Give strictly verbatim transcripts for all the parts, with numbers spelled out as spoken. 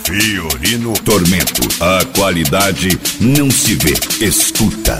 Fiorino Tormento. A qualidade não se vê, escuta.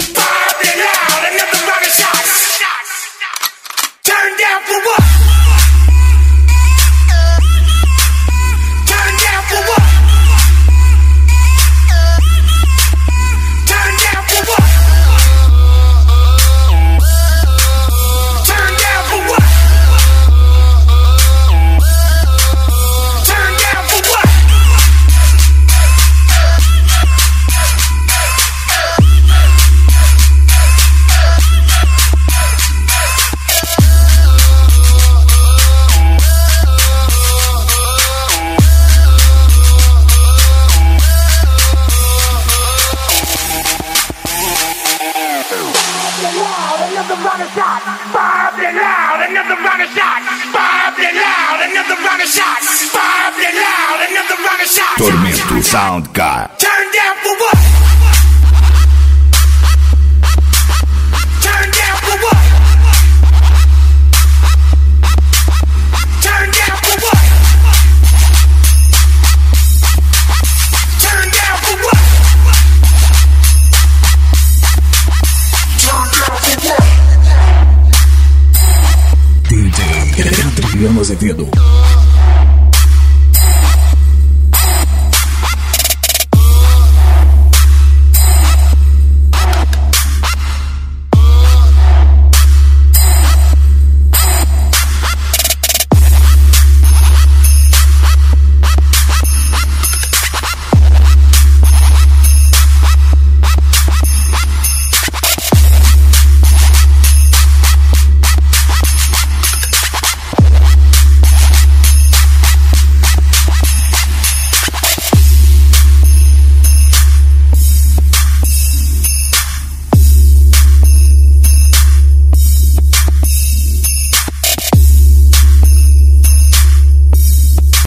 Tormento Sound Car. Turn down for what? Turn down for what? Turn down for what? Turn down for what? Turn down for what? D J Adriano Azevedo.